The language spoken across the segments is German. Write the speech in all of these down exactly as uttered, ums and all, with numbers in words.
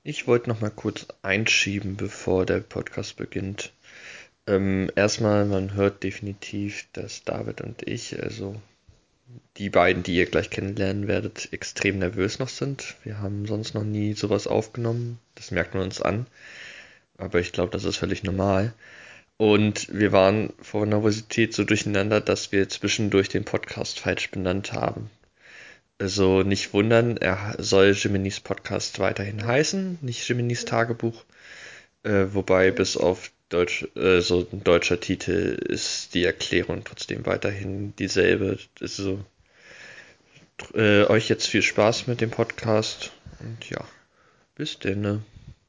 Ich wollte noch mal kurz einschieben, bevor der Podcast beginnt. Ähm, erstmal, man hört definitiv, dass David und ich, also die beiden, die ihr gleich kennenlernen werdet, extrem nervös noch sind. Wir haben sonst noch nie sowas aufgenommen. Das merkt man uns an. Aber ich glaube, das ist völlig normal. Und wir waren vor Nervosität so durcheinander, dass wir zwischendurch den Podcast falsch benannt haben. Also nicht wundern, er soll Jiminy's Podcast weiterhin heißen, nicht Jiminy's Tagebuch. Äh, wobei bis auf Deutsch, äh, so ein deutscher Titel ist die Erklärung trotzdem weiterhin dieselbe. Also äh, euch jetzt viel Spaß mit dem Podcast und ja, bis denn. Ne?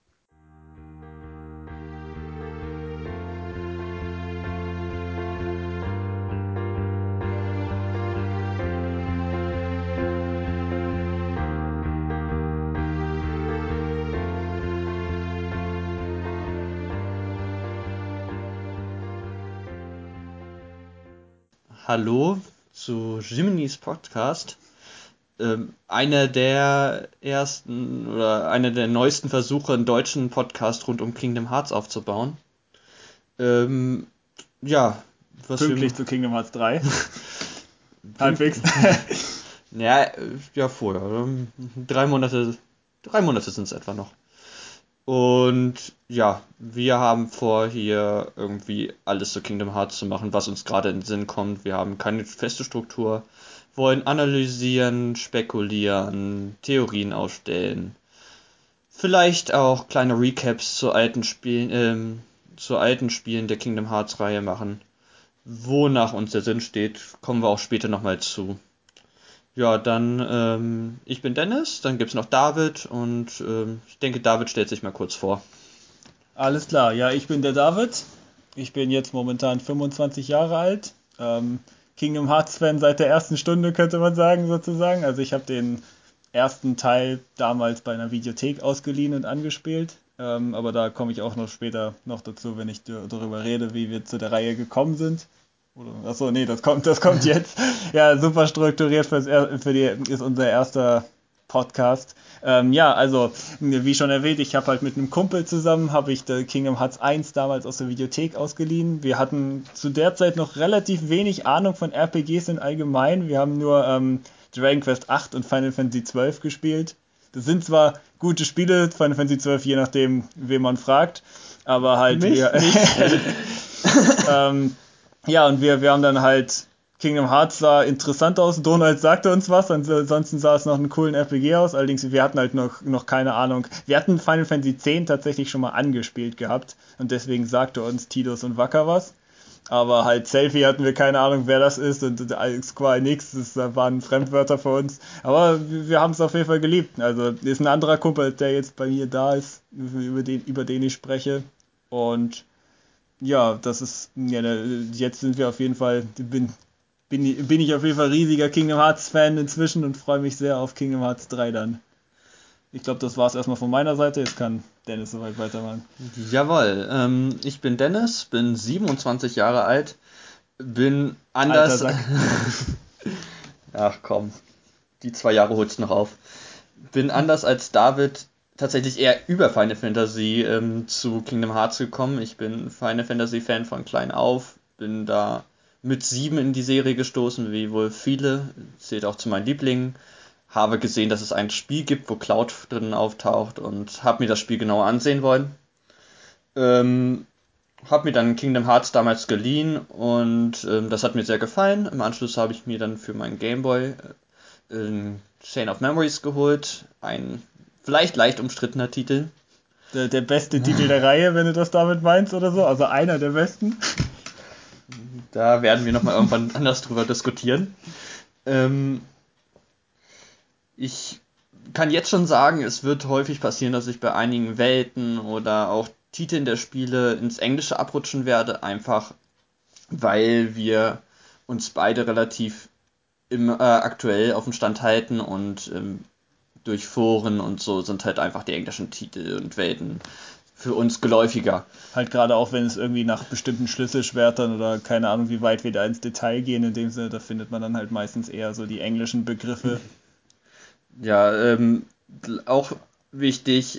Hallo zu Jiminy's Podcast. Ähm, einer der ersten oder einer der neuesten Versuche, einen deutschen Podcast rund um Kingdom Hearts aufzubauen. Ähm, ja, was Pünktlich wir, zu Kingdom Hearts drei. Halbwegs. ja, äh, ja, vorher. ähm, Drei Monate, drei Monate sind es etwa noch. Und ja, wir haben vor, hier irgendwie alles zu Kingdom Hearts zu machen, was uns gerade in den Sinn kommt. Wir haben keine feste Struktur, wollen analysieren, spekulieren, Theorien aufstellen. Vielleicht auch kleine Recaps zu alten Spielen, ähm, zu alten Spielen der Kingdom Hearts Reihe machen. Wonach uns der Sinn steht, kommen wir auch später nochmal zu. Ja, dann, ähm, ich bin Dennis, dann gibt's noch David und ähm, ich denke, David stellt sich mal kurz vor. Alles klar, ja, ich bin der David. Ich bin jetzt momentan fünfundzwanzig Jahre alt. Ähm, Kingdom Hearts Fan seit der ersten Stunde, könnte man sagen, sozusagen. Also ich habe den ersten Teil damals bei einer Videothek ausgeliehen und angespielt. Ähm, aber da komme ich auch noch später noch dazu, wenn ich d- darüber rede, wie wir zu der Reihe gekommen sind. Oder, achso, nee, das kommt, das kommt jetzt. Ja, super strukturiert fürs, er- für die, ist unser erster Podcast. Ähm, ja, also, wie schon erwähnt, ich habe halt mit einem Kumpel zusammen, habe ich der Kingdom Hearts eins damals aus der Videothek ausgeliehen. Wir hatten zu der Zeit noch relativ wenig Ahnung von R P Gs in allgemein. Wir haben nur ähm, Dragon Quest acht und Final Fantasy zwölf gespielt. Das sind zwar gute Spiele, Final Fantasy zwölf, je nachdem, wen man fragt, aber halt Mich wir... nicht. ähm, ja, und wir, wir haben dann halt Kingdom Hearts sah interessant aus. Donald sagte uns was, ansonsten sah es noch einen coolen R P G aus. Allerdings, wir hatten halt noch, noch keine Ahnung. Wir hatten Final Fantasy X tatsächlich schon mal angespielt gehabt und deswegen sagte uns Tidus und Wacker was. Aber halt Selfie hatten wir keine Ahnung, wer das ist und Square Enix, das waren Fremdwörter für uns. Aber wir, wir haben es auf jeden Fall geliebt. Also ist ein anderer Kumpel, der jetzt bei mir da ist, über den, über den ich spreche. Und ja, das ist, ja, jetzt sind wir auf jeden Fall, bin, bin, bin ich auf jeden Fall riesiger Kingdom Hearts Fan inzwischen und freue mich sehr auf Kingdom Hearts drei dann. Ich glaube, das war es erstmal von meiner Seite. Jetzt kann Dennis soweit weitermachen. Jawohl, ähm, ich bin Dennis, bin siebenundzwanzig Jahre alt, bin Alter anders. Sack. Ach komm, die zwei Jahre holst du noch auf. Bin anders als David tatsächlich eher über Final Fantasy ähm, zu Kingdom Hearts gekommen. Ich bin Final Fantasy Fan von klein auf, bin da mit sieben in die Serie gestoßen, wie wohl viele, zählt auch zu meinen Lieblingen. Habe gesehen, dass es ein Spiel gibt, wo Cloud drin auftaucht und habe mir das Spiel genauer ansehen wollen. Ähm, habe mir dann Kingdom Hearts damals geliehen und ähm, das hat mir sehr gefallen. Im Anschluss habe ich mir dann für meinen Gameboy äh, Chain of Memories geholt. Ein vielleicht leicht umstrittener Titel. Der, der beste Titel der Reihe, wenn du das damit meinst oder so. Also einer der besten. Da werden wir nochmal irgendwann anders drüber diskutieren. Ähm, ich kann jetzt schon sagen, es wird häufig passieren, dass ich bei einigen Welten oder auch Titeln der Spiele ins Englische abrutschen werde, einfach weil wir uns beide relativ im, äh, aktuell auf dem Stand halten und ähm, durch Foren und so sind halt einfach die englischen Titel und Welten für uns geläufiger. Halt gerade auch, wenn es irgendwie nach bestimmten Schlüsselschwertern oder keine Ahnung, wie weit wir da ins Detail gehen, in dem Sinne, da findet man dann halt meistens eher so die englischen Begriffe. Ja, ähm, auch wichtig,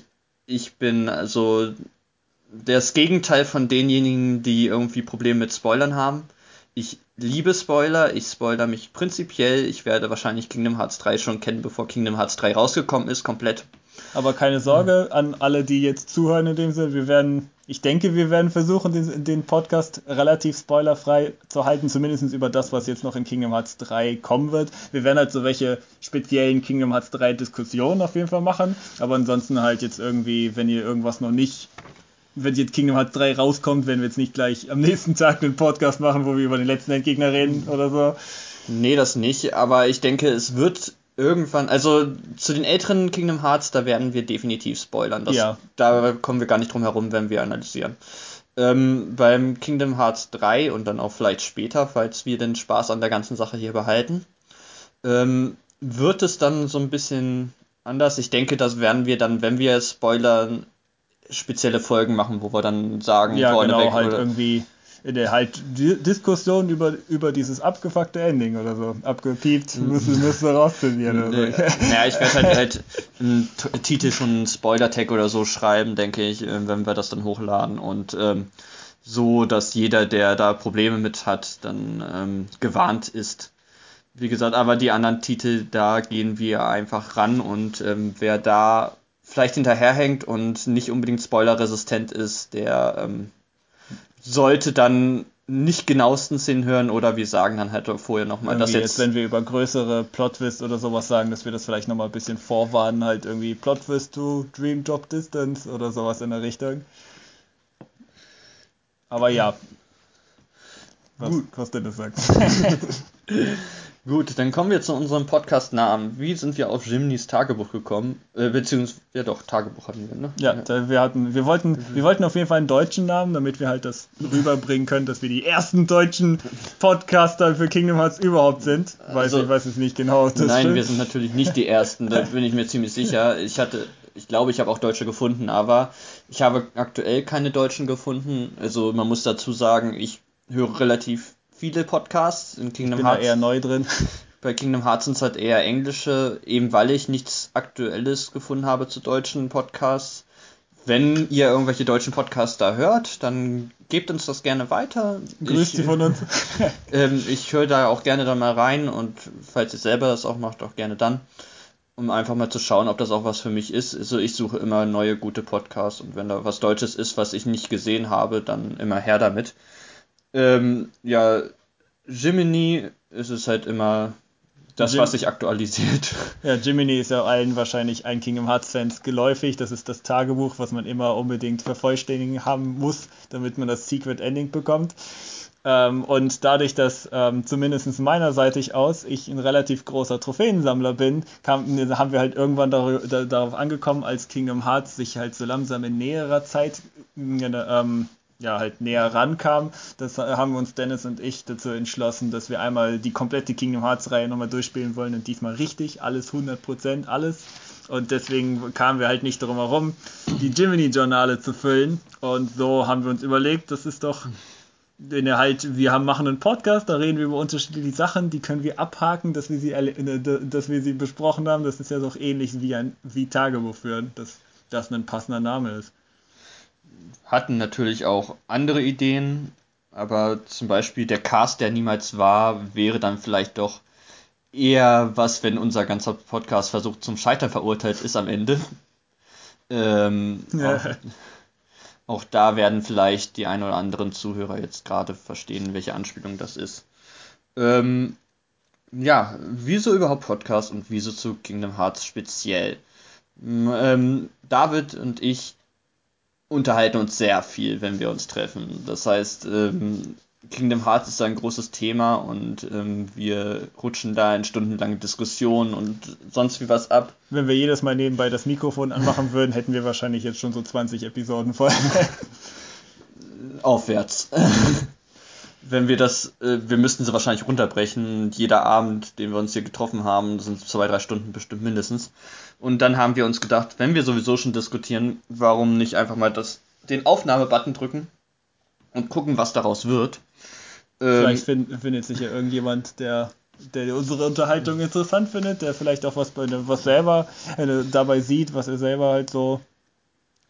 ich bin also das Gegenteil von denjenigen, die irgendwie Probleme mit Spoilern haben. Ich liebe Spoiler, ich spoilere mich prinzipiell. Ich werde wahrscheinlich Kingdom Hearts drei schon kennen, bevor Kingdom Hearts drei rausgekommen ist, komplett. Aber keine Sorge an alle, die jetzt zuhören in dem Sinne. Wir werden, ich denke, wir werden versuchen, den, den Podcast relativ spoilerfrei zu halten, zumindest über das, was jetzt noch in Kingdom Hearts drei kommen wird. Wir werden halt so welche speziellen Kingdom Hearts drei Diskussionen auf jeden Fall machen, aber ansonsten halt jetzt irgendwie, wenn ihr irgendwas noch nicht, wenn jetzt Kingdom Hearts drei rauskommt, werden wir jetzt nicht gleich am nächsten Tag einen Podcast machen, wo wir über den letzten Endgegner reden oder so. Nee, das nicht, aber ich denke, es wird irgendwann, also zu den älteren Kingdom Hearts, da werden wir definitiv spoilern. Das, Ja. Da kommen wir gar nicht drum herum, wenn wir analysieren. Ähm, beim Kingdom Hearts drei und dann auch vielleicht später, falls wir den Spaß an der ganzen Sache hier behalten, ähm, wird es dann so ein bisschen anders. Ich denke, das werden wir dann, wenn wir spoilern, spezielle Folgen machen, wo wir dann sagen, Ja, vorneweg genau, halt oder irgendwie in der halt Di- Diskussion über, über dieses abgefuckte Ending oder so. Abgepiept, müssen müssen rauszensieren oder so. Naja, ich werde halt, halt einen T- Titel schon einen Spoiler-Tag oder so schreiben, denke ich, äh, wenn wir das dann hochladen und ähm, so, dass jeder, der da Probleme mit hat, dann ähm, gewarnt ist. Wie gesagt, aber die anderen Titel, da gehen wir einfach ran und ähm, wer da vielleicht hinterherhängt und nicht unbedingt spoilerresistent ist, der ähm, sollte dann nicht genauestens hinhören oder wir sagen dann halt vorher nochmal, dass Irgendwie jetzt, jetzt, wenn wir über größere Plot-Twist oder sowas sagen, dass wir das vielleicht nochmal ein bisschen vorwarnen, halt irgendwie Plot-Twist to Dream Drop Distance oder sowas in der Richtung. Aber ja, was, Gut. was Dennis sagt. Gut, dann kommen wir zu unserem Podcast-Namen. Wie sind wir auf Jimnys Tagebuch gekommen? Äh, beziehungsweise, ja doch, Tagebuch hatten wir, ne? Ja, da wir hatten, wir wollten, wir wollten auf jeden Fall einen deutschen Namen, damit wir halt das rüberbringen können, dass wir die ersten deutschen Podcaster für Kingdom Hearts überhaupt sind. Weiß, Also, ich weiß es nicht genau. Das Nein, stimmt. wir sind natürlich nicht die Ersten, da bin ich mir ziemlich sicher. Ich hatte, ich glaube, ich habe auch Deutsche gefunden, aber ich habe aktuell keine Deutschen gefunden. Also man muss dazu sagen, ich höre relativ viele Podcasts in Ich Kingdom bin da Hearts. eher neu drin. Bei Kingdom Hearts sind es halt eher englische, eben weil ich nichts Aktuelles gefunden habe zu deutschen Podcasts. Wenn ihr irgendwelche deutschen Podcasts da hört, dann gebt uns das gerne weiter. Grüßt sie von uns. Ähm, ich höre da auch gerne dann mal rein und falls ihr selber das auch macht, auch gerne dann, um einfach mal zu schauen, ob das auch was für mich ist. Also ich suche immer neue gute Podcasts und wenn da was Deutsches ist, was ich nicht gesehen habe, dann immer her damit. Ähm, ja, Jiminy ist es halt immer das, Jim- was sich aktualisiert. Ja, Jiminy ist ja allen wahrscheinlich allen Kingdom Hearts Fans geläufig. Das ist das Tagebuch, was man immer unbedingt vervollständigen haben muss, damit man das Secret Ending bekommt. Ähm, und dadurch, dass ähm, zumindest meinerseitig aus ich ein relativ großer Trophäensammler bin, kam, haben wir halt irgendwann dar da, darauf angekommen, als Kingdom Hearts sich halt so langsam in näherer Zeit ähm, ja, halt näher rankam. Das haben wir uns Dennis und ich dazu entschlossen, dass wir einmal die komplette Kingdom Hearts Reihe nochmal durchspielen wollen und diesmal richtig, alles hundert Prozent, alles. Und deswegen kamen wir halt nicht darum herum, die Jiminy-Journale zu füllen. Und so haben wir uns überlegt, das ist doch, wenn wir halt, wir haben, machen einen Podcast, da reden wir über unterschiedliche Sachen, die können wir abhaken, dass wir sie, dass wir sie besprochen haben. Das ist ja doch ähnlich wie ein wie Tagebuch führen, dass das ein passender Name ist. Hatten natürlich auch andere Ideen, aber zum Beispiel der Cast, der niemals war, wäre dann vielleicht doch eher was, wenn unser ganzer Podcast versucht zum Scheitern verurteilt ist am Ende. Ähm, auch, auch da werden vielleicht die ein oder anderen Zuhörer jetzt gerade verstehen, welche Anspielung das ist. Ähm, ja, wieso überhaupt Podcast und wieso zu Kingdom Hearts speziell? Ähm, David und ich unterhalten uns sehr viel, wenn wir uns treffen. Das heißt, ähm, Kingdom Hearts ist ein großes Thema und ähm, wir rutschen da in stundenlange Diskussionen und sonst wie was ab. Wenn wir jedes Mal nebenbei das Mikrofon anmachen würden, hätten wir wahrscheinlich jetzt schon so zwanzig Episoden voll. Aufwärts. Wenn wir das, äh, wir müssten sie wahrscheinlich runterbrechen. Jeder Abend, den wir uns hier getroffen haben, sind zwei, drei Stunden bestimmt mindestens. Und dann haben wir uns gedacht, wenn wir sowieso schon diskutieren, warum nicht einfach mal das, den Aufnahmebutton drücken und gucken, was daraus wird. Vielleicht find, findet sich ja irgendjemand, der, der unsere Unterhaltung interessant findet, der vielleicht auch was, bei, was selber äh, dabei sieht, was er selber halt so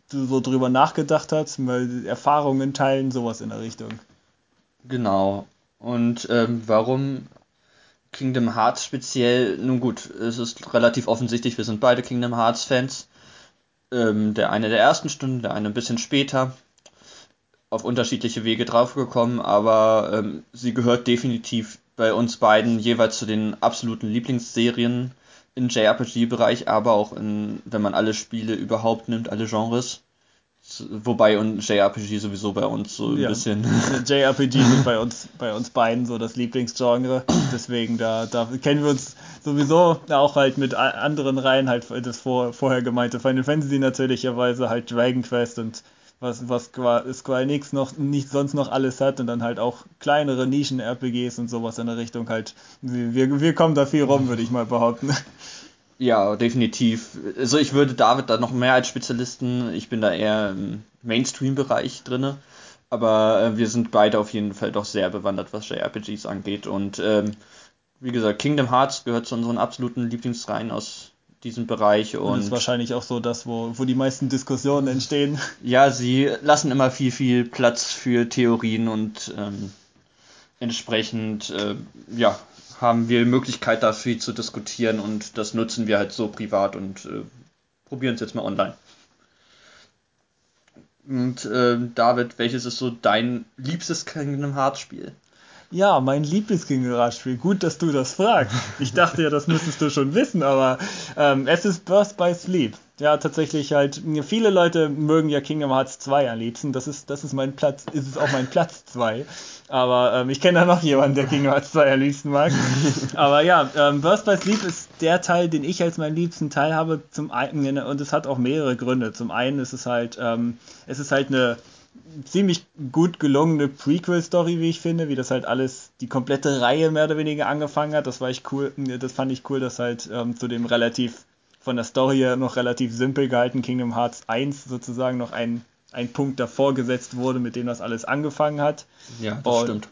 du so drüber nachgedacht hast, mal Erfahrungen teilen, sowas in der Richtung. Genau. Und ähm, warum Kingdom Hearts speziell? Nun gut, es ist relativ offensichtlich, wir sind beide Kingdom Hearts Fans. Ähm, der eine der ersten Stunden, der eine ein bisschen später. Auf unterschiedliche Wege draufgekommen, aber ähm, sie gehört definitiv bei uns beiden jeweils zu den absoluten Lieblingsserien im J R P G-Bereich, aber auch in, wenn man alle Spiele überhaupt nimmt, alle Genres. Wobei und J R P G sowieso bei uns so ein Ja, bisschen. J R P G sind bei uns, bei uns beiden so das Lieblingsgenre. Deswegen, da, da kennen wir uns sowieso auch halt mit a- anderen Reihen, halt das vor, vorher gemeinte Final Fantasy natürlicherweise, halt Dragon Quest und was, was Square Square Enix noch nicht sonst noch alles hat und dann halt auch kleinere Nischen-R P Gs und sowas in der Richtung halt. Wir, wir kommen da viel rum, würde ich mal behaupten. Ja, definitiv. Also ich würde David da noch mehr als Spezialisten, ich bin da eher im Mainstream-Bereich drinne, aber äh, wir sind beide auf jeden Fall doch sehr bewandert, was J R P Gs angeht und ähm, wie gesagt, Kingdom Hearts gehört zu unseren absoluten Lieblingsreihen aus diesem Bereich Und ist und wahrscheinlich auch so das, wo, wo die meisten Diskussionen entstehen. ja, sie lassen immer viel, viel Platz für Theorien und ähm, entsprechend äh, ja, haben wir Möglichkeit dafür zu diskutieren und das nutzen wir halt so privat und äh, probieren es jetzt mal online. Und äh, David, welches ist so dein liebstes Kingdom Hearts Spiel? Ja, mein Lieblings-Kingdom-Hearts-Spiel. Gut, dass du das fragst. Ich dachte ja, das müsstest du schon wissen, aber ähm, es ist Birth by Sleep. Ja, tatsächlich halt, viele Leute mögen ja Kingdom Hearts zwei am liebsten. Das ist, das ist mein Platz, ist es auch mein Platz zwei. Aber ähm, ich kenne da noch jemanden, der Kingdom Hearts zwei am liebsten mag. Aber ja, ähm, Birth by Sleep ist der Teil, den ich als meinen liebsten Teil habe. Zum einen, und es hat auch mehrere Gründe. Zum einen ist es halt, ähm, es ist halt eine ziemlich gut gelungene Prequel-Story, wie ich finde, wie das halt alles, die komplette Reihe mehr oder weniger angefangen hat. Das war ich cool, das fand ich cool, dass halt ähm, zu dem relativ, von der Story her noch relativ simpel gehalten Kingdom Hearts eins sozusagen noch ein, ein Punkt davor gesetzt wurde, mit dem das alles angefangen hat. Ja, das Und, stimmt.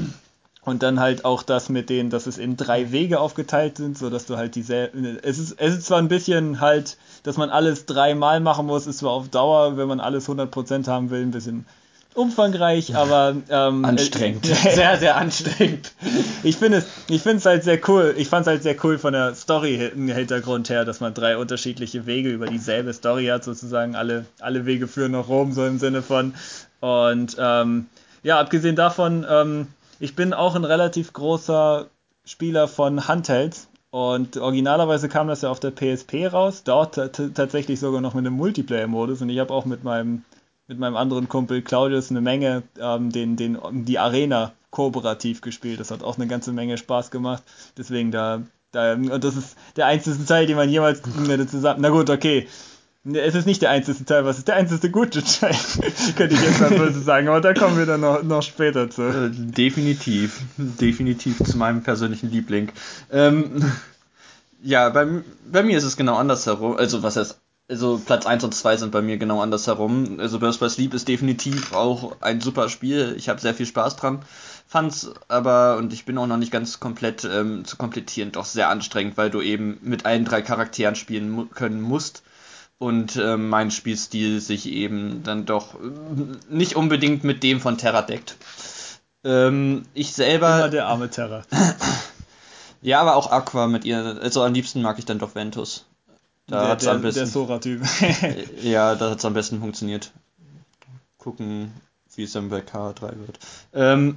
und dann halt auch das mit denen, dass es in drei Wege aufgeteilt sind, so dass du halt diese, es ist, es ist zwar ein bisschen halt, dass man alles dreimal machen muss, ist zwar auf Dauer, wenn man alles hundert Prozent haben will, ein bisschen umfangreich, aber ähm, Anstrengend. äh, Sehr, sehr anstrengend. ich finde es, ich finde es halt sehr cool. Ich fand es halt sehr cool von der Story im Hintergrund her, dass man drei unterschiedliche Wege über dieselbe Story hat, sozusagen alle, alle Wege führen nach Rom, so im Sinne von. Und ähm, ja, abgesehen davon, ähm, ich bin auch ein relativ großer Spieler von Handhelds. Und originalerweise kam das ja auf der P S P raus, dort t- tatsächlich sogar noch mit einem Multiplayer-Modus. Und ich habe auch mit meinem mit meinem anderen Kumpel Claudius eine Menge ähm, den, den, die Arena kooperativ gespielt. Das hat auch eine ganze Menge Spaß gemacht. Deswegen da, da und das ist der einzige Teil, den man jemals zusammen. Na gut, okay. Es ist nicht der einzige Teil, was ist der einzige gute Teil, könnte ich jetzt mal böse sagen, aber da kommen wir dann noch, noch später zu. Äh, definitiv. Definitiv zu meinem persönlichen Liebling. Ähm, ja, bei, bei mir ist es genau andersherum. Also, was heißt, also Platz eins und zwei sind bei mir genau andersherum. Also, Birth by Sleep ist definitiv auch ein super Spiel. Ich habe sehr viel Spaß dran. Fand's aber, und ich bin auch noch nicht ganz komplett ähm, zu komplettieren, doch sehr anstrengend, weil du eben mit allen drei Charakteren spielen mu können musst. Und äh, mein Spielstil sich eben dann doch äh, nicht unbedingt mit dem von Terra deckt. Ähm, ich selber. Immer der arme Terra. Ja, aber auch Aqua mit ihr. Also am liebsten mag ich dann doch Ventus. Da Der, hat's der, am der besten. Sora-Typ. Äh, ja, da hat's am besten funktioniert. Gucken, wie es dann bei K drei wird. Ähm,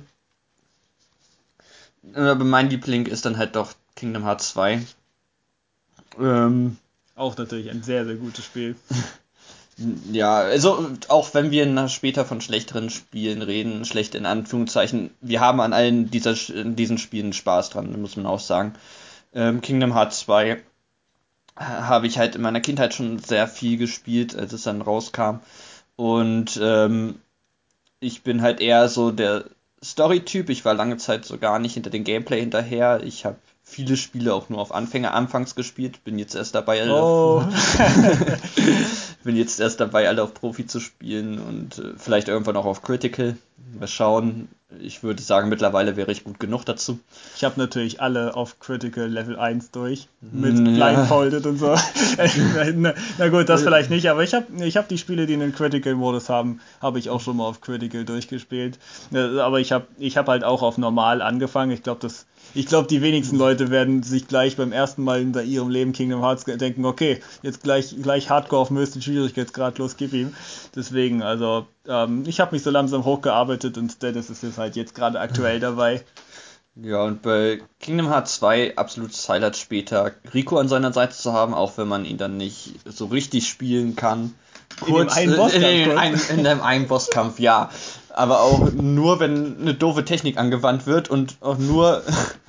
aber mein Liebling ist dann halt doch Kingdom Hearts zwei. Ähm, Auch natürlich ein sehr, sehr gutes Spiel. Ja, also auch wenn wir nach später von schlechteren Spielen reden, schlecht in Anführungszeichen, wir haben an allen dieser, in diesen Spielen Spaß dran, muss man auch sagen. Ähm, Kingdom Hearts zwei äh, habe ich halt in meiner Kindheit schon sehr viel gespielt, als es dann rauskam. Und ähm, ich bin halt eher so der Story-Typ. Ich war lange Zeit so gar nicht hinter dem Gameplay hinterher. Ich habe viele Spiele auch nur auf Anfänger anfangs gespielt, bin jetzt erst dabei, alle Oh. auf bin jetzt erst dabei, alle auf Profi zu spielen und äh, vielleicht irgendwann auch auf Critical. Mal schauen. ich würde sagen, mittlerweile wäre ich gut genug dazu. Ich habe natürlich alle auf Critical Level eins durch, mit Ja. Blindfolded und so. na, na gut, das vielleicht nicht, aber ich habe ich hab die Spiele, die einen Critical-Modus haben, habe ich auch schon mal auf Critical durchgespielt. Äh, Aber ich habe ich hab halt auch auf Normal angefangen. Ich glaube, das Ich glaube, die wenigsten Leute werden sich gleich beim ersten Mal in ihrem Leben Kingdom Hearts denken, okay, jetzt gleich, gleich Hardcore auf dem höchsten Schwierigkeitsgrad, los, gib ihm. Deswegen, also, ähm, ich habe mich so langsam hochgearbeitet und Status ist jetzt halt jetzt gerade aktuell dabei. Ja, und bei Kingdom Hearts zwei absolutes Highlight später, Rico an seiner Seite zu haben, auch wenn man ihn dann nicht so richtig spielen kann. Kurz, in dem einen Bosskampf, äh, in, kurz. ein, in dem einen Bosskampf, ja. Aber auch nur, wenn eine doofe Technik angewandt wird und auch nur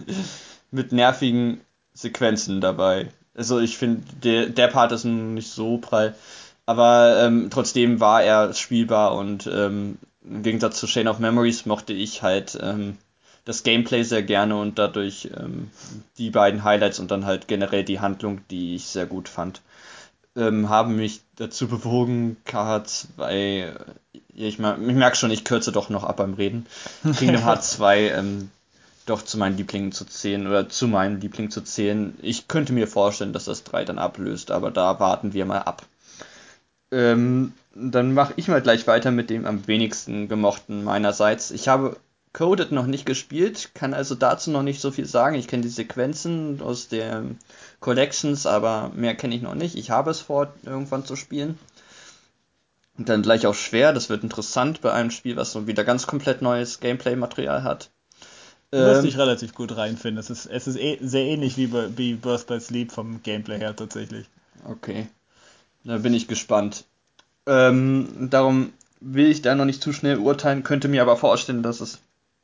mit nervigen Sequenzen dabei. Also ich finde, der, der Part ist nicht so prall. Aber ähm, trotzdem war er spielbar und ähm, im Gegensatz zu Chain of Memories mochte ich halt ähm, das Gameplay sehr gerne und dadurch ähm, die beiden Highlights und dann halt generell die Handlung, die ich sehr gut fand, ähm, haben mich dazu bewogen, K H zwei, ich, mer- ich merke schon, ich kürze doch noch ab beim Reden, Kingdom Hearts zwei ähm, doch zu meinen Lieblingen zu zählen oder zu meinen Lieblingen zu zählen. Ich könnte mir vorstellen, dass das drei dann ablöst, aber da warten wir mal ab. Ähm, dann mache ich mal gleich weiter mit dem am wenigsten gemochten meinerseits. Ich habe Coded noch nicht gespielt, kann also dazu noch nicht so viel sagen. Ich kenne die Sequenzen aus den Collections, aber mehr kenne ich noch nicht. Ich habe es vor, irgendwann zu spielen. Und dann gleich auch schwer. Das wird interessant bei einem Spiel, was so wieder ganz komplett neues Gameplay-Material hat. Du wirst Ähm, dich relativ gut reinfinden. Es ist, es ist eh, sehr ähnlich wie, bei, wie Birth by Sleep vom Gameplay her tatsächlich. okay, da bin ich gespannt. Ähm, darum will ich da noch nicht zu schnell urteilen, könnte mir aber vorstellen, dass es,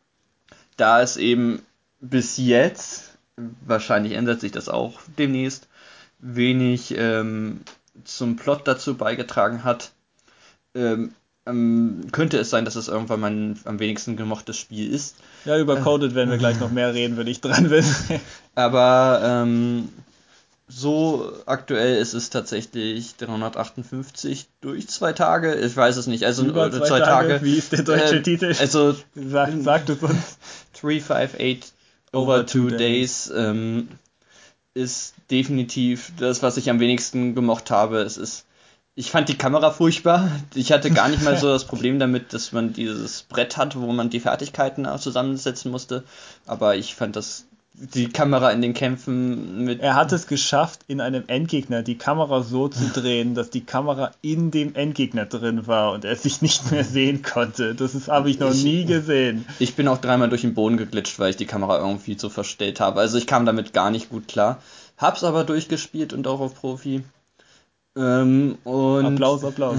da es eben bis jetzt, wahrscheinlich ändert sich das auch demnächst, wenig ähm, zum Plot dazu beigetragen hat, ähm, ähm, könnte es sein, dass es irgendwann mein am wenigsten gemochtes Spiel ist. Ja, über Coded werden wir gleich noch mehr reden, wenn ich dran bin. Aber ähm, so aktuell ist es tatsächlich dreihundertachtundfünfzig durch zwei Tage. Ich weiß es nicht. Also Über äh, zwei Tage. Wie ist der deutsche Äh, Titel? Also Sag, sagt es uns. dreihundertachtundsechzig over Over two two days ähm, ist definitiv das, was ich am wenigsten gemocht habe. Es ist, ich fand die Kamera furchtbar. Ich hatte gar nicht mal so das Problem damit, dass man dieses Brett hat, wo man die Fertigkeiten auch zusammensetzen musste. Aber ich fand das, die Kamera in den Kämpfen mit. Er hat es geschafft, in einem Endgegner die Kamera so zu drehen, dass die Kamera in dem Endgegner drin war und er sich nicht mehr sehen konnte. Das ist- habe ich noch Ich- nie gesehen. Ich bin auch dreimal durch den Boden geglitscht, weil ich die Kamera irgendwie so verstellt habe. Also ich kam damit gar nicht gut klar. Hab's aber durchgespielt und auch auf Profi. Ähm, und Applaus, Applaus.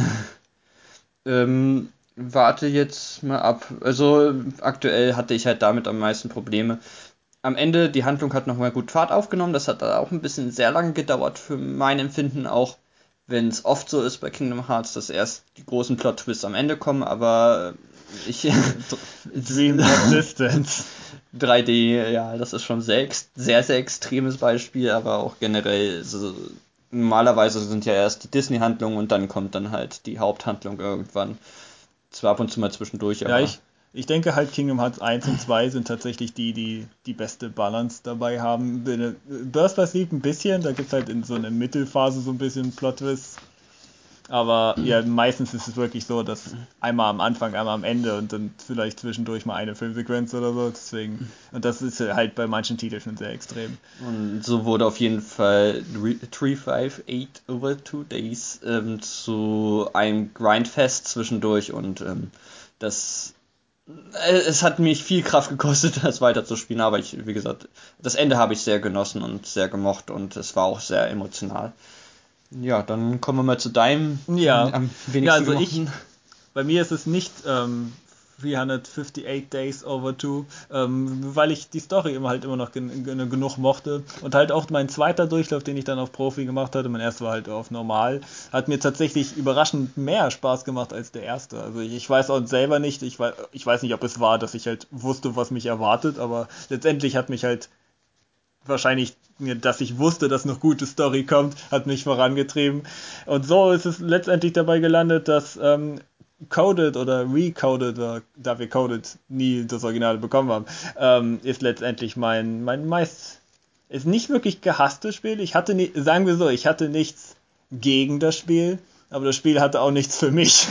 ähm, warte jetzt mal ab. Also aktuell hatte ich halt damit am meisten Probleme. Am Ende, die Handlung hat nochmal gut Fahrt aufgenommen. Das hat auch ein bisschen sehr lange gedauert für mein Empfinden, auch wenn es oft so ist bei Kingdom Hearts, dass erst die großen Plot-Twists am Ende kommen, aber ich. Dream of Distance. drei D, ja, das ist schon sehr, ex- sehr, sehr extremes Beispiel, aber auch generell, so, normalerweise sind ja erst die Disney-Handlungen und dann kommt dann halt die Haupthandlung irgendwann. Zwar ab und zu mal zwischendurch, aber Ja, ich, ich denke halt Kingdom Hearts eins und zwei sind tatsächlich die, die die beste Balance dabei haben. Bin- Burst by Sleep ein bisschen, da gibt es halt in so einer Mittelphase so ein bisschen Plot-Twists. Aber ja, meistens ist es wirklich so, dass einmal am Anfang, einmal am Ende und dann vielleicht zwischendurch mal eine Filmsequenz oder so. Deswegen, und das ist halt bei manchen Titeln schon sehr extrem. und so wurde auf jeden Fall dreihunderachtundsechzig over two days ähm, zu einem Grindfest zwischendurch und ähm, das äh, es hat mich viel Kraft gekostet, das weiterzuspielen, aber ich, wie gesagt, das Ende habe ich sehr genossen und sehr gemocht und es war auch sehr emotional. Ja, dann kommen wir mal zu deinem Ja, am wenigsten ja also ich, gemochten. bei mir ist es nicht ähm, dreihundertachtundsechzig Days over two, ähm, weil ich die Story immer halt immer noch gen gen genug mochte. Und halt auch mein zweiter Durchlauf, den ich dann auf Profi gemacht hatte, mein erster war halt auf normal, hat mir tatsächlich überraschend mehr Spaß gemacht als der erste. Also ich, ich weiß auch selber nicht, ich weiß, ich weiß nicht, ob es war, dass ich halt wusste, was mich erwartet, aber letztendlich hat mich halt wahrscheinlich, dass ich wusste, dass noch gute Story kommt, hat mich vorangetrieben. Und so ist es letztendlich dabei gelandet, dass ähm, Coded oder Recoded, oder, da wir Coded nie das Original bekommen haben, ähm, ist letztendlich mein, mein meist, ist nicht wirklich gehasstes Spiel. Ich hatte, nie, sagen wir so, ich hatte nichts gegen das Spiel, aber das Spiel hatte auch nichts für mich.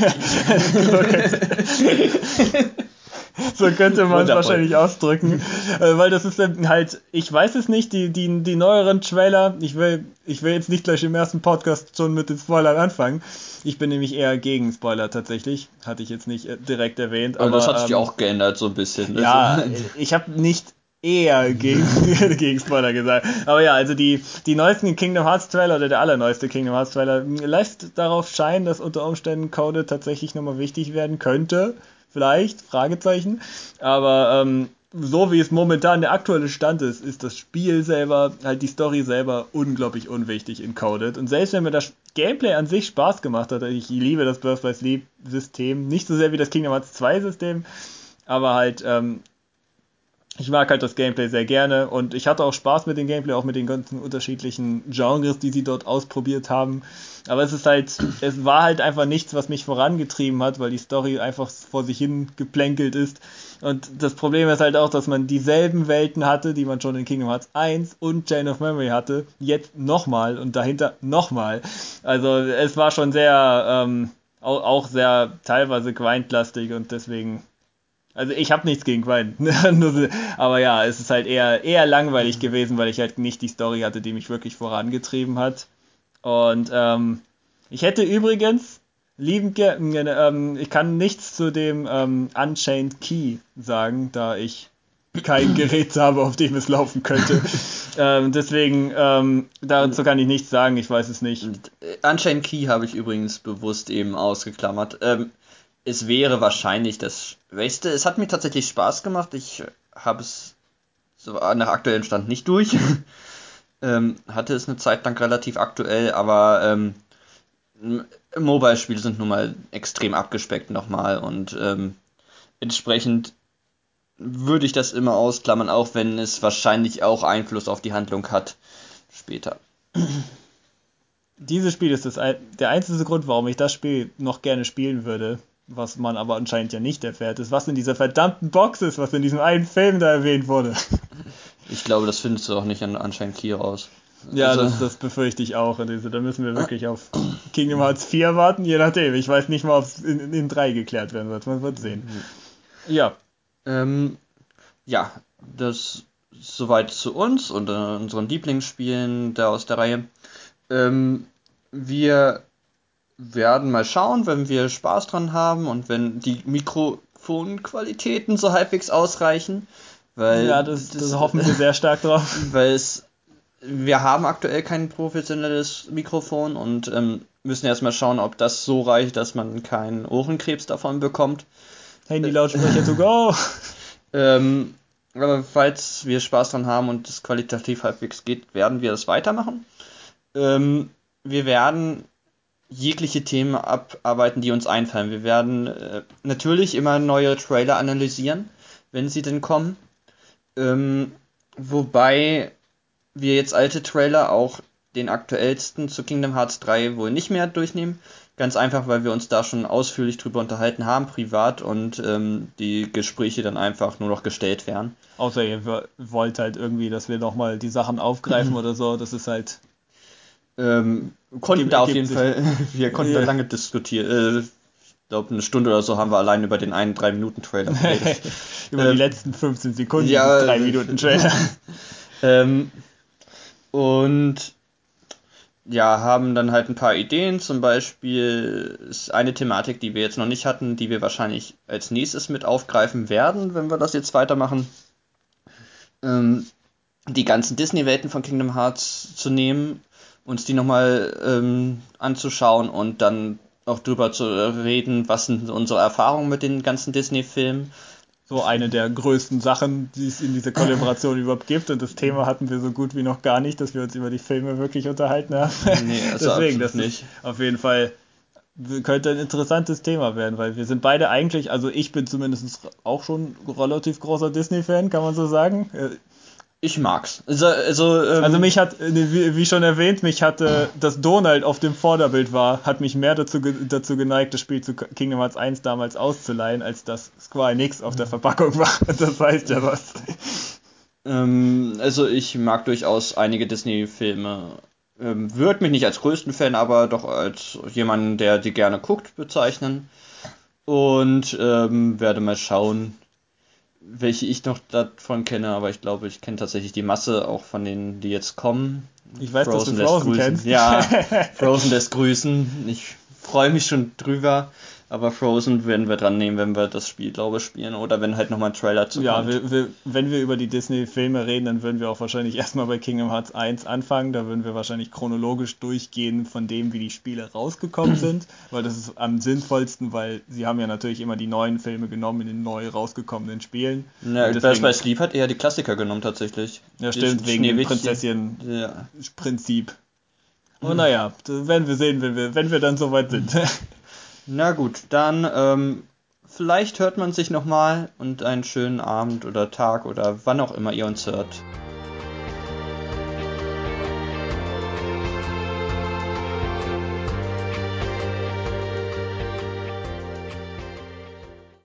So könnte man es wahrscheinlich ausdrücken. Äh, weil das ist halt, ich weiß es nicht, die, die, die neueren Trailer, ich will, ich will jetzt nicht gleich im ersten Podcast schon mit den Spoilern anfangen. Ich bin nämlich eher gegen Spoiler tatsächlich. Hatte ich jetzt nicht äh, direkt erwähnt. Aber, aber das hat sich ähm, auch geändert so ein bisschen. Ja, Also. Ich habe nicht eher gegen, gegen Spoiler gesagt. Aber ja, also die, die neuesten Kingdom Hearts Trailer oder der allerneueste Kingdom Hearts Trailer lässt darauf scheinen, dass unter Umständen Coded tatsächlich nochmal wichtig werden könnte. Vielleicht, Fragezeichen. Aber ähm, so wie es momentan der aktuelle Stand ist, ist das Spiel selber, halt die Story selber unglaublich unwichtig in Coded. Und selbst wenn mir das Gameplay an sich Spaß gemacht hat, ich liebe das Birth by Sleep System, nicht so sehr wie das Kingdom Hearts zwei System, aber halt, ähm, ich mag halt das Gameplay sehr gerne und ich hatte auch Spaß mit dem Gameplay, auch mit den ganzen unterschiedlichen Genres, die sie dort ausprobiert haben. Aber es ist halt, es war halt einfach nichts, was mich vorangetrieben hat, weil die Story einfach vor sich hin geplänkelt ist. Und das Problem ist halt auch, dass man dieselben Welten hatte, die man schon in Kingdom Hearts eins und Chain of Memory hatte, jetzt nochmal und dahinter nochmal. Also es war schon sehr, ähm, auch, auch sehr teilweise grindlastig und deswegen. Also ich habe nichts gegen Grind, aber ja, es ist halt eher, eher langweilig gewesen, weil ich halt nicht die Story hatte, die mich wirklich vorangetrieben hat. Und ähm, ich hätte übrigens liebend gerne, ähm, ich kann nichts zu dem ähm, Unchained Key sagen, da ich kein Gerät habe, auf dem es laufen könnte. ähm, deswegen, ähm, dazu kann ich nichts sagen, ich weiß es nicht. Unchained Key habe ich übrigens bewusst eben ausgeklammert. Ähm, Es wäre wahrscheinlich das Schwächste. Es hat mir tatsächlich Spaß gemacht. Ich habe es so nach aktuellem Stand nicht durch. ähm, hatte es eine Zeit lang relativ aktuell, aber ähm, Mobile-Spiele sind nun mal extrem abgespeckt nochmal und ähm, entsprechend würde ich das immer ausklammern, auch wenn es wahrscheinlich auch Einfluss auf die Handlung hat später. Dieses Spiel ist das ein, der einzige Grund, warum ich das Spiel noch gerne spielen würde, was man aber anscheinend ja nicht erfährt, ist, was in dieser verdammten Box ist, was in diesem einen Film da erwähnt wurde. Ich glaube, das findest du auch nicht an Unchained Key raus. Ja, also, das, das befürchte ich auch. Also, da müssen wir wirklich auf Kingdom Hearts vier warten, je nachdem. Ich weiß nicht mal, ob es in, in drei geklärt werden wird. Man wird sehen. Ja. Ähm, ja, das soweit zu uns und äh, unseren Lieblingsspielen da aus der Reihe. Ähm, wir werden mal schauen, wenn wir Spaß dran haben und wenn die Mikrofonqualitäten so halbwegs ausreichen. Weil Ja, das, das, das hoffen wir sehr stark drauf. Weil es, wir haben aktuell kein professionelles Mikrofon und ähm, müssen erstmal schauen, ob das so reicht, dass man keinen Ohrenkrebs davon bekommt. Handy-Lautsprecher to go! Ähm, aber falls wir Spaß dran haben und es qualitativ halbwegs geht, werden wir das weitermachen. Ähm, wir werden jegliche Themen abarbeiten, die uns einfallen. Wir werden äh, natürlich immer neue Trailer analysieren, wenn sie denn kommen. Ähm, wobei wir jetzt alte Trailer, auch den aktuellsten zu Kingdom Hearts drei, wohl nicht mehr durchnehmen. Ganz einfach, weil wir uns da schon ausführlich drüber unterhalten haben, privat, und ähm, die Gespräche dann einfach nur noch gestellt werden. Außer ihr wollt halt irgendwie, dass wir nochmal die Sachen aufgreifen oder so, das ist halt... Ähm, konnten da auf jeden sich. Fall, wir konnten Ja. da lange diskutieren. Äh, ich glaube, eine Stunde oder so haben wir allein über den einen drei Minuten Trailer geredet. über ähm, die letzten fünfzehn Sekunden ja, des drei Minuten Trailer. ähm, und ja, haben dann halt ein paar Ideen. Zum Beispiel ist eine Thematik, die wir jetzt noch nicht hatten, die wir wahrscheinlich als nächstes mit aufgreifen werden, wenn wir das jetzt weitermachen. Ähm, die ganzen Disney-Welten von Kingdom Hearts zu nehmen, uns die nochmal ähm, anzuschauen und dann auch drüber zu reden, was sind unsere Erfahrungen mit den ganzen Disney-Filmen. So eine der größten Sachen, die es in dieser Kollaboration überhaupt gibt. Und das Thema hatten wir so gut wie noch gar nicht, dass wir uns über die Filme wirklich unterhalten haben. Nee, also Deswegen, das nicht. ist auf jeden Fall könnte ein interessantes Thema werden, weil wir sind beide eigentlich, also ich bin zumindest auch schon relativ großer Disney-Fan, kann man so sagen. Ich mag's. Also, also, ähm, Also mich hat, wie, wie schon erwähnt, mich hatte, dass Donald auf dem Vorderbild war, hat mich mehr dazu, dazu geneigt, das Spiel zu Kingdom Hearts eins damals auszuleihen, als dass Square Enix auf der Verpackung war. Das heißt ja was. Ähm, also ich mag durchaus einige Disney-Filme. Ähm, würde mich nicht als größten Fan, aber doch als jemanden, der die gerne guckt, bezeichnen. Und ähm, werde mal schauen, welche ich noch davon kenne, aber ich glaube, ich kenne tatsächlich die Masse auch von denen, die jetzt kommen. Ich weiß, Frozen dass du Frozen lässt grüßen. kennst. Ja, Frozen lässt grüßen. Ich freue mich schon drüber, aber Frozen werden wir dran nehmen, wenn wir das Spiel, glaube ich, spielen oder wenn halt nochmal ein Trailer zu Ja, kommt. wir, wir, wenn wir über die Disney-Filme reden, dann würden wir auch wahrscheinlich erstmal bei Kingdom Hearts eins anfangen. Da würden wir wahrscheinlich chronologisch durchgehen von dem, wie die Spiele rausgekommen sind, weil das ist am sinnvollsten, weil sie haben ja natürlich immer die neuen Filme genommen in den neu rausgekommenen Spielen. Ja, Und deswegen- bei Sleep hat eher die Klassiker genommen tatsächlich. Ja, Die stimmt, wegen dem Schneewittchen. Prinzesschen-Prinzip. Ja. Und naja, das werden wir sehen, wenn wir, wenn wir dann soweit sind. Na gut, dann ähm, vielleicht hört man sich nochmal und einen schönen Abend oder Tag oder wann auch immer ihr uns hört.